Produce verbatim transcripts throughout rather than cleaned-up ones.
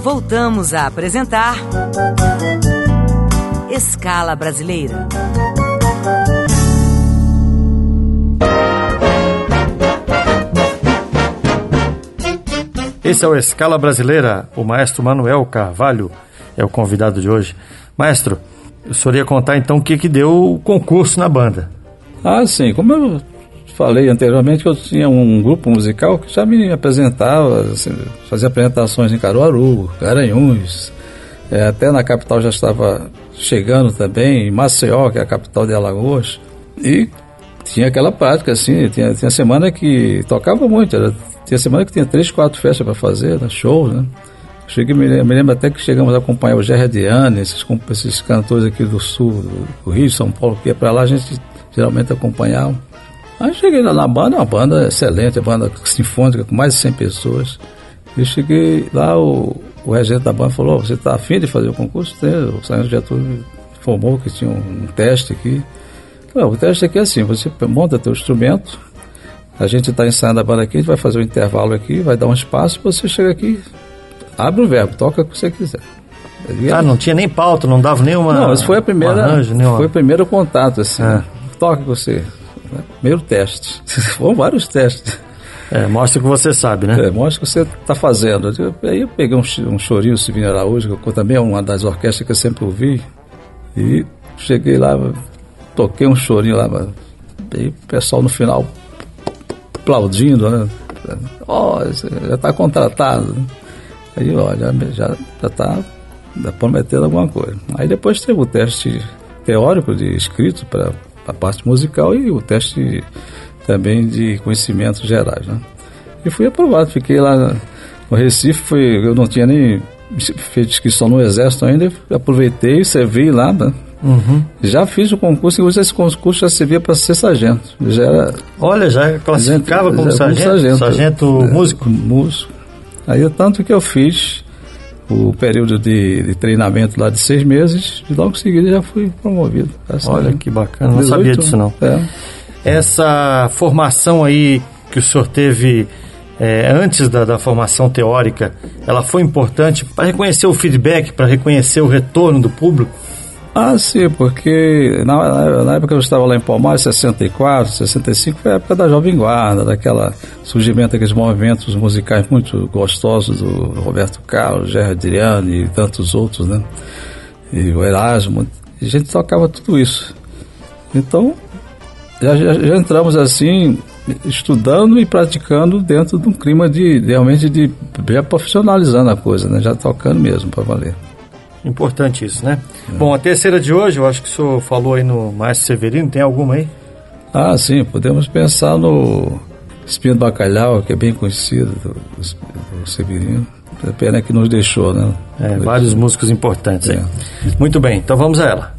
Voltamos a apresentar Escala Brasileira. Esse é o Escala Brasileira. O maestro Manuel Carvalho é o convidado de hoje. Maestro, o senhor ia contar então o que, que deu o concurso na banda. Ah, sim. Como eu falei anteriormente, que eu tinha um grupo musical que já me apresentava, assim, fazia apresentações em Caruaru, Garanhuns, é, até na capital já estava chegando também, em Maceió, que é a capital de Alagoas, e tinha aquela prática, assim, tinha, tinha semana que tocava muito, era, tinha semana que tinha três, quatro festas para fazer, né, shows, né? Cheguei, me, me lembro até que chegamos a acompanhar o Gerard Diane, esses, esses cantores aqui do sul, do, do Rio, São Paulo, que ia para lá, a gente geralmente acompanhava. Aí cheguei lá na banda, uma banda excelente, uma banda sinfônica com mais de cem pessoas. E cheguei lá, o, o regente da banda falou: você está afim de fazer o concurso? O sargento Getúlio informou que tinha um, um teste aqui. Falei, o teste aqui é assim, você monta teu instrumento, a gente está ensaiando a banda aqui, a gente vai fazer um intervalo aqui, vai dar um espaço, você chega aqui, abre o verbo, toca o que você quiser. Ah, não tinha nem pauta, não dava nenhuma. Não, isso foi a primeira, um arranjo, nenhuma... foi o primeiro contato, assim, é. Toca o que você... Primeiro teste. Foram vários testes. É, mostra o que você sabe, né? É, mostra o que você está fazendo. Aí eu peguei um, um chorinho, Silvinho Araújo, que também é uma das orquestras que eu sempre ouvi. E cheguei lá, toquei um chorinho lá. Aí o pessoal no final aplaudindo, né? Ó, oh, já está contratado. Aí, olha, já está já prometendo alguma coisa. Aí depois teve o teste teórico de escrito para a parte musical e o teste também de conhecimentos gerais, né? E fui aprovado, fiquei lá no Recife, fui, eu não tinha nem feito inscrição no Exército ainda, aproveitei, servi lá, né? Uhum. Já fiz o concurso, inclusive esse concurso já servia para ser sargento. Já era, Olha, já classificava já, como, já, sargento, como sargento, sargento é, músico? Músico. Aí tanto que eu fiz o período de, de treinamento lá de seis meses e logo em seguida já fui promovido. Olha que bacana, não sabia disso não. É. Essa formação aí que o senhor teve é, antes da, da formação teórica, ela foi importante para reconhecer o feedback, para reconhecer o retorno do público? Ah, sim, porque na, na época que eu estava lá em Palmares, sessenta e quatro, sessenta e cinco, foi a época da Jovem Guarda, daquela surgimento daqueles movimentos musicais muito gostosos do Roberto Carlos, Gerard Adriane e tantos outros, né? E o Erasmo, e a gente tocava tudo isso. Então, já, já, já entramos assim, estudando e praticando dentro de um clima de, realmente, de já profissionalizando a coisa, né? Já tocando mesmo, para valer. Importante isso, né? É. Bom, a terceira de hoje, eu acho que o senhor falou aí no Maestro Severino, tem alguma aí? Ah, sim, podemos pensar no Espinho do Bacalhau, que é bem conhecido, do, do Severino. É pena que nos deixou, né? É, vários músicos importantes aí. É. Muito bem, então vamos a ela.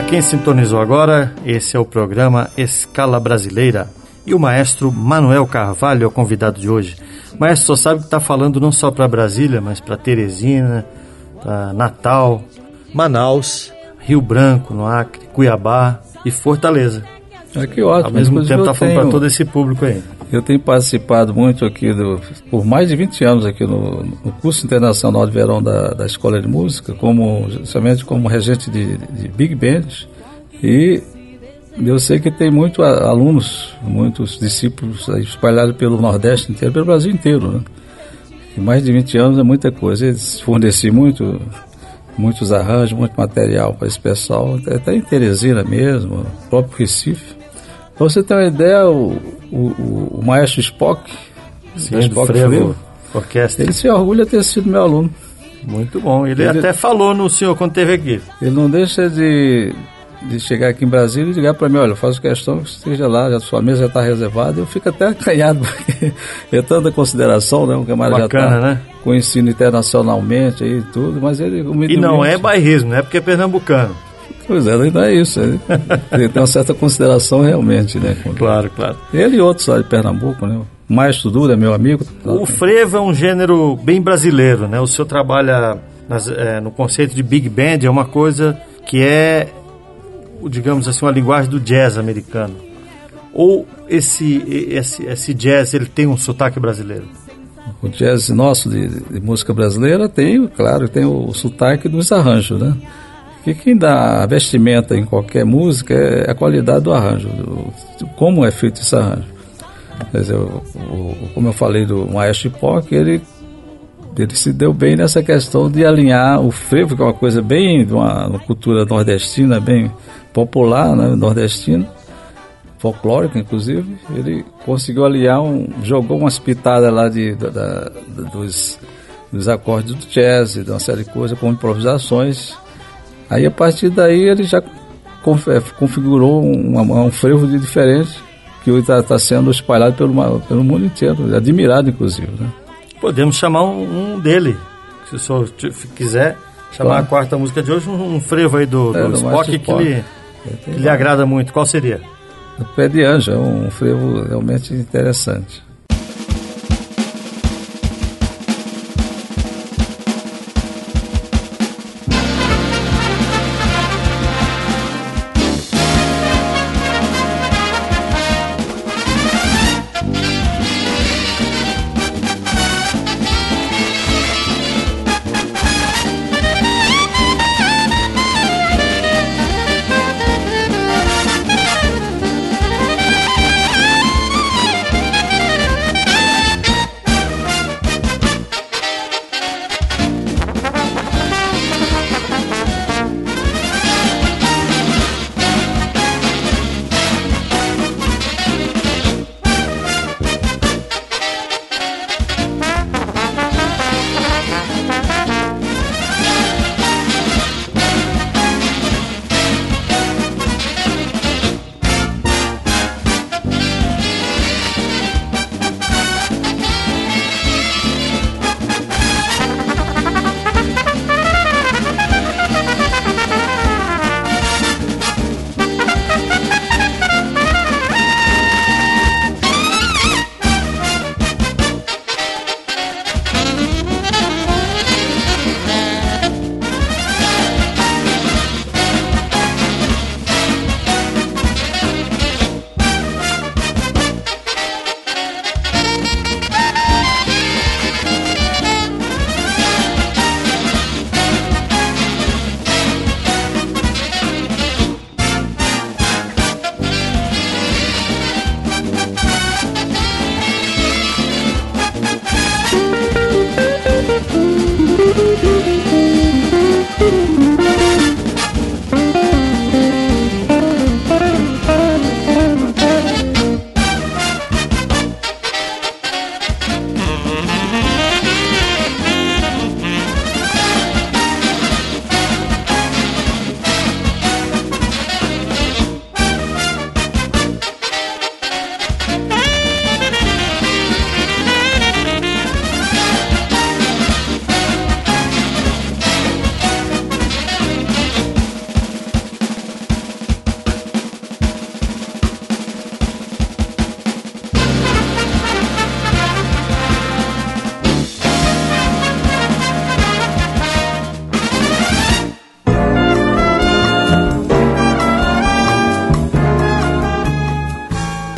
quem sintonizou agora, esse é o programa Escala Brasileira. E o maestro Manuel Carvalho é o convidado de hoje. O maestro só sabe que está falando não só para Brasília, mas para Teresina, para Natal, Manaus, Rio Branco, no Acre, Cuiabá e Fortaleza. É que ótimo. Ao mesmo tempo está falando tenho... para todo esse público aí. Eu tenho participado muito aqui, do, por mais de vinte anos aqui no, no curso internacional de verão da, da Escola de Música, como, justamente como regente de, de Big Bands, e eu sei que tem muitos alunos, muitos discípulos espalhados pelo Nordeste inteiro, pelo Brasil inteiro, né? E mais de vinte anos é muita coisa. Eles forneci muito, muitos arranjos, muito material para esse pessoal, até em Teresina mesmo, no próprio Recife. Para você ter uma ideia, o, o, o maestro Spock, Sim, Spock Frevo, Frevo, orquestra. Ele se orgulha de ter sido meu aluno. Muito bom. Ele, Ele até falou no senhor quando esteve aqui. Ele não deixa de, de chegar aqui em Brasília e ligar para mim: olha, eu faço questão que esteja lá, a sua mesa já está reservada. Eu fico até acanhado, porque é tanta consideração, né? O camarada já está, né, com ensino internacionalmente e tudo, mas ele... E não é bairrismo, não é porque é pernambucano. Pois é, não é isso. Ele, ele tem uma certa consideração realmente, né? Claro, claro. Ele e outros lá de Pernambuco, né? O Maestro Duda é meu amigo. O frevo é um gênero bem brasileiro, né? O senhor trabalha nas, é, no conceito de Big Band, é uma coisa que é, digamos assim, uma linguagem do jazz americano. Ou esse, esse, esse jazz, ele tem um sotaque brasileiro? O jazz nosso de, de música brasileira tem, claro, tem o sotaque dos arranjos, né? E quem dá a vestimenta em qualquer música é a qualidade do arranjo, do, como é feito esse arranjo. Quer dizer, o, o, como eu falei do maestro Spock, ele, ele se deu bem nessa questão de alinhar o frevo, que é uma coisa bem de uma, uma cultura nordestina, bem popular, né, nordestina, folclórica inclusive. Ele conseguiu alinhar, um, jogou umas pitadas lá de, da, da, dos, dos acordes do jazz, de uma série de coisas, com improvisações. Aí, a partir daí, ele já configurou um, um frevo de diferente, que hoje está tá sendo espalhado pelo, pelo mundo inteiro, admirado, inclusive, né? Podemos chamar um, um dele, se o senhor quiser, chamar claro. A quarta música de hoje, um, um frevo aí do, é, do Spock que, lhe, que lhe agrada muito. Qual seria? O Pé de Anjo, é um frevo realmente interessante.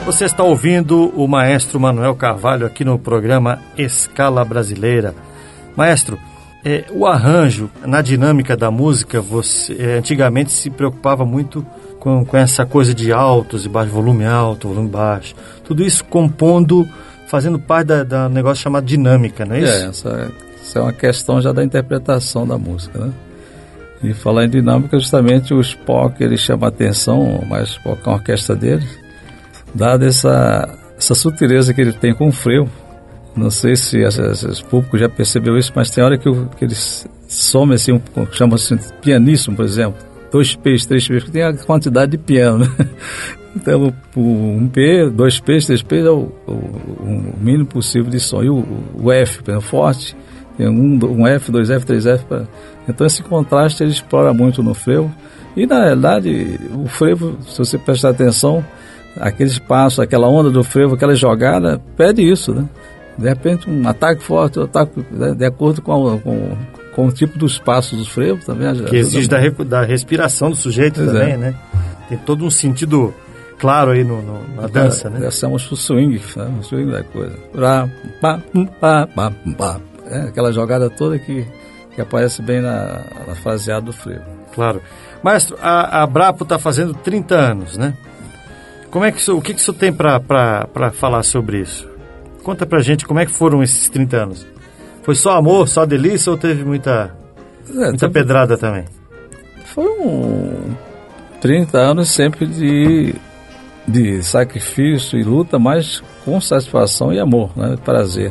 Você está ouvindo o maestro Manuel Carvalho aqui no programa Escala Brasileira. Maestro, é, o arranjo, na dinâmica da música, você é, antigamente se preocupava muito com, com essa coisa de altos e baixos, volume alto, volume baixo. Tudo isso compondo, fazendo parte da, da negócio chamado dinâmica, não é isso? É, essa, essa é uma questão já da interpretação da música, né? E falar em dinâmica, justamente o Spock, ele chama a atenção, mas o Spock é uma orquestra dele, dada essa, essa sutileza que ele tem com o frevo. Não sei se o público já percebeu isso, mas tem hora que, o, que eles somem assim, um, chama assim, pianíssimo, por exemplo, dois P's, três P's, que tem a quantidade de piano, né? Então, o, um P, dois P's, três P's é o, o, o mínimo possível de som. E o, o F, por exemplo, forte, tem um, um F, dois F, três F. Pra... Então, esse contraste ele explora muito no frevo. E, na realidade, o frevo, se você prestar atenção, aquele espaço, aquela onda do frevo, aquela jogada, pede isso, né? De repente, um ataque forte, um ataque, né, de acordo com, a, com, com o tipo do espaço dos frevos também. Que exige da, da respiração do sujeito pois também, é. Né? Tem todo um sentido claro aí no, no, na dança, né? Essa é um swing, né? Um swing da coisa. Pá, pá, pá, pá. É aquela jogada toda que, que aparece bem na, na fraseada do frevo. Claro. Maestro, a, a Brapo está fazendo trinta anos, né? Como é que isso, o que, que isso tem para falar sobre isso? Conta pra gente como é que foram esses trinta anos. Foi só amor, só delícia ou teve muita, é, muita teve... pedrada também? Foi um trinta anos sempre de, de sacrifício e luta, mas com satisfação e amor, né? Prazer.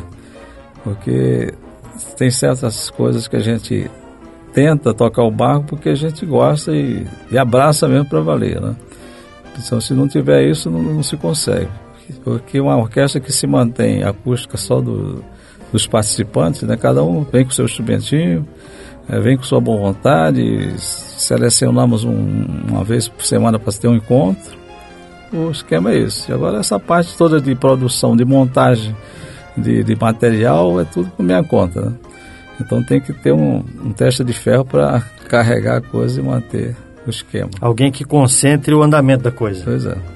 Porque tem certas coisas que a gente tenta tocar o barco porque a gente gosta e, e abraça mesmo para valer, né? Então, se não tiver isso, não, não se consegue. Porque uma orquestra que se mantém acústica só do, dos participantes, né? Cada um vem com seu instrumentinho, é, vem com sua boa vontade, selecionamos um, uma vez por semana para ter um encontro. O esquema é esse. Agora, essa parte toda de produção, de montagem de, de material, é tudo por minha conta, né? Então tem que ter um, um teste de ferro para carregar a coisa e manter o esquema. Alguém que concentre o andamento da coisa. Pois é.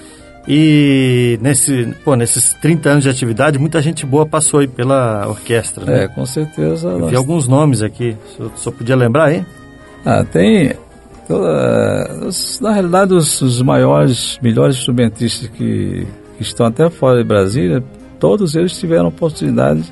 E nesse, pô, nesses trinta anos de atividade, muita gente boa passou aí pela orquestra, né? É, com certeza. Eu vi alguns nomes aqui, só, só podia lembrar aí? Ah, tem... Toda, na realidade, os, os maiores, melhores instrumentistas que, que estão até fora de Brasília, todos eles tiveram a oportunidade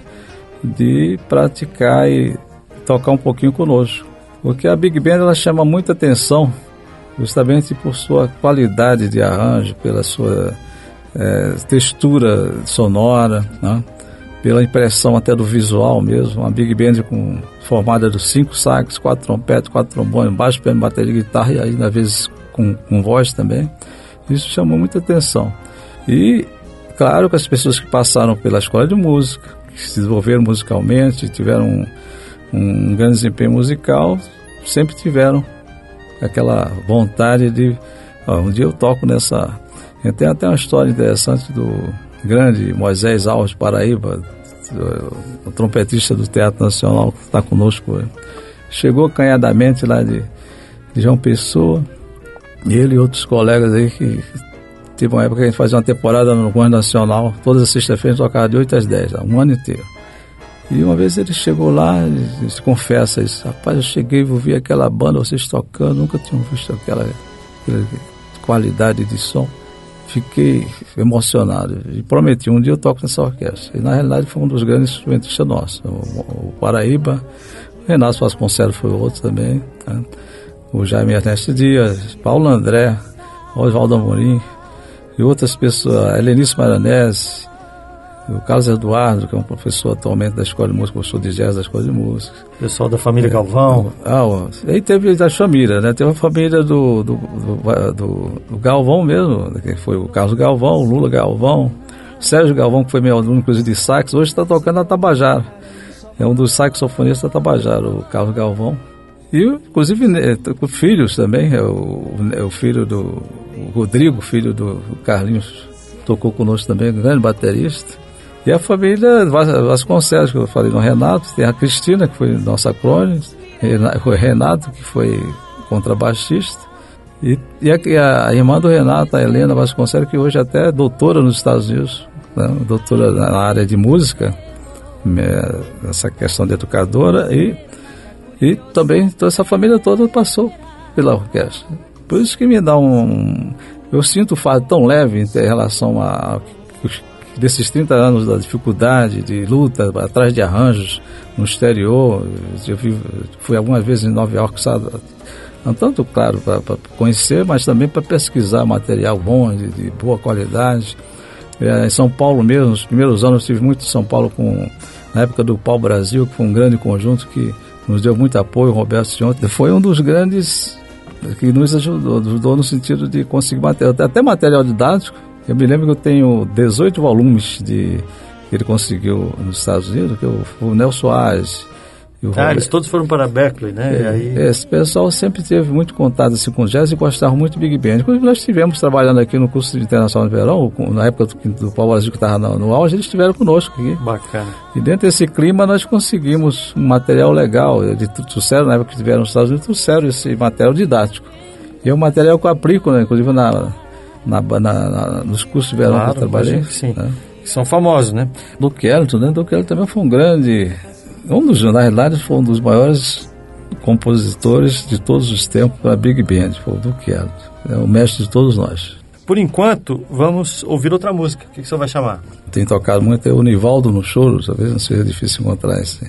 de praticar e tocar um pouquinho conosco. Porque a Big Band, ela chama muita atenção, justamente por sua qualidade de arranjo, pela sua é, textura sonora, né? Pela impressão até do visual mesmo. Uma Big Band com, formada de cinco sax, quatro trompetes, quatro trombones, baixo, piano, bateria, guitarra e ainda às vezes com, com voz também. Isso chamou muita atenção. E claro que as pessoas que passaram pela escola de música, que se desenvolveram musicalmente, tiveram um, um grande desempenho musical, sempre tiveram aquela vontade de, ó, um dia eu toco nessa... Tem até uma história interessante do grande Moisés Alves Paraíba, o, o trompetista do Teatro Nacional, que está conosco hoje. Chegou acanhadamente lá de, de João Pessoa, e ele e outros colegas aí que... Teve uma época que a gente fazia uma temporada no Goiânia Nacional, todas as sextas-feiras tocava de oito às dez, um ano inteiro. E uma vez ele chegou lá, ele se confessa isso, rapaz, eu cheguei e ouvi aquela banda, vocês tocando, nunca tinham visto aquela, aquela qualidade de som. Fiquei emocionado e prometi, um dia eu toco nessa orquestra. E na realidade foi um dos grandes instrumentistas nossos, o, o Paraíba, o Renato Vasconcelos foi outro também, né? O Jaime Ernesto Dias, Paulo André, Oswaldo Amorim, e outras pessoas, a Helenice Maranese, o Carlos Eduardo, que é um professor atualmente da Escola de Música, professor de jazz da Escola de Música. Pessoal da família é, Galvão. Ah, aí teve das famílias, né? Teve a família do, do, do, do, do Galvão mesmo, que foi o Carlos Galvão, o Lula Galvão, o Sérgio Galvão, que foi meu aluno, inclusive, de sax, hoje está tocando na Tabajara. É um dos saxofonistas da Tabajara, o Carlos Galvão. E, inclusive, com filhos também, é o, é o filho do o Rodrigo, filho do Carlinhos, tocou conosco também, um grande baterista. E a família Vasconcelos, que eu falei no Renato, tem a Cristina, que foi nossa crônica, o Renato, que foi contrabaixista, E, e a, a irmã do Renato, a Helena Vasconcelos, que hoje até é doutora nos Estados Unidos, né? Doutora na área de música, essa questão de educadora, e, e também toda essa família toda passou pela orquestra. Por isso que me dá um... Eu sinto o fardo tão leve em relação a, a desses trinta anos da dificuldade, de luta, atrás de arranjos no exterior. Eu fui algumas vezes em Nova York, sabe? Tanto, claro, para conhecer, mas também para pesquisar material bom, de, de boa qualidade. É, em São Paulo mesmo, nos primeiros anos, eu estive muito em São Paulo, com, na época do Pau Brasil, que foi um grande conjunto que nos deu muito apoio. O Roberto Sionte foi um dos grandes que nos ajudou, ajudou no sentido de conseguir material, até material didático. Eu me lembro que eu tenho dezoito volumes de, que ele conseguiu nos Estados Unidos, que o, o Nelson Soares. E o ah, Robert, eles todos foram para Berkeley, né? É, e aí... Esse pessoal sempre teve muito contato assim, com jazz e gostava muito de Big Band. Inclusive, nós estivemos trabalhando aqui no curso de Internacional de Verão, na época do, do Pau Brasil, que estava no, no auge, eles estiveram conosco aqui. Bacana. E dentro desse clima nós conseguimos um material legal. Eles trouxeram, na época que estiveram nos Estados Unidos, trouxeram esse material didático. E é um material que eu aplico, né, inclusive na, na, na, na, nos cursos de verão claro, que eu trabalhei. Sim, né? Que são famosos, né? Duke Ellington, né? Duke Ellington também foi um grande... Um dos, na realidade, foi um dos maiores compositores de todos os tempos para a Big Band, foi o Duke Ellington. É o mestre de todos nós. Por enquanto, vamos ouvir outra música. O que, que você vai chamar? Tem tocado muito é o Nivaldo no Choro, talvez não seja difícil encontrar esse.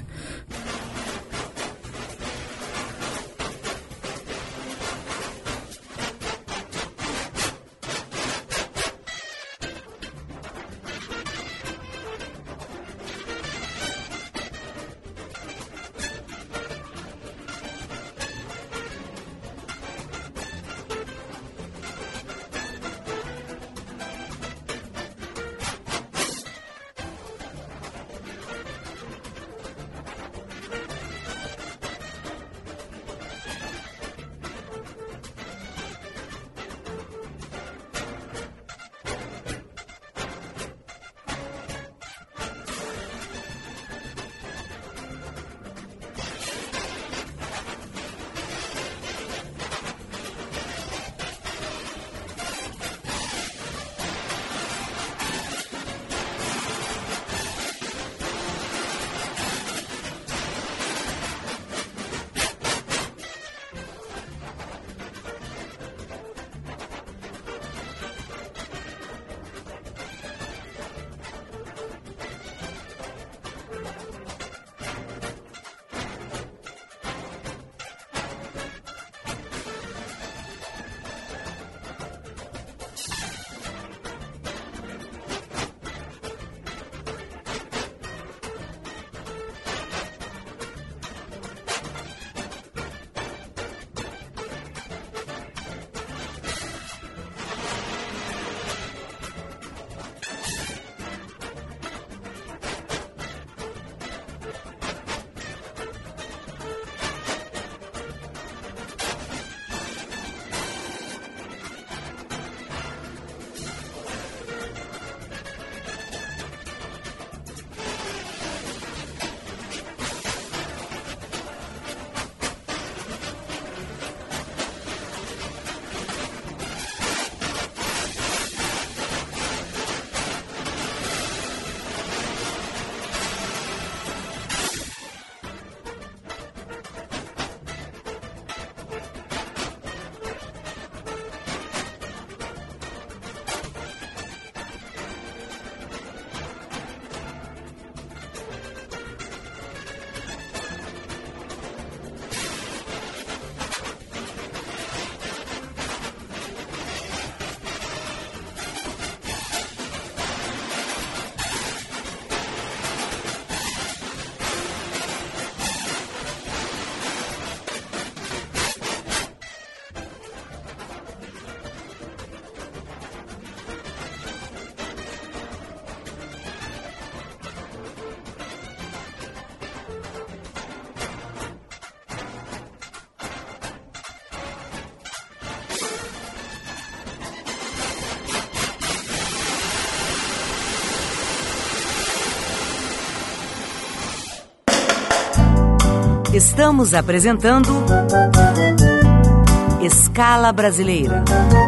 Estamos apresentando Escala Brasileira.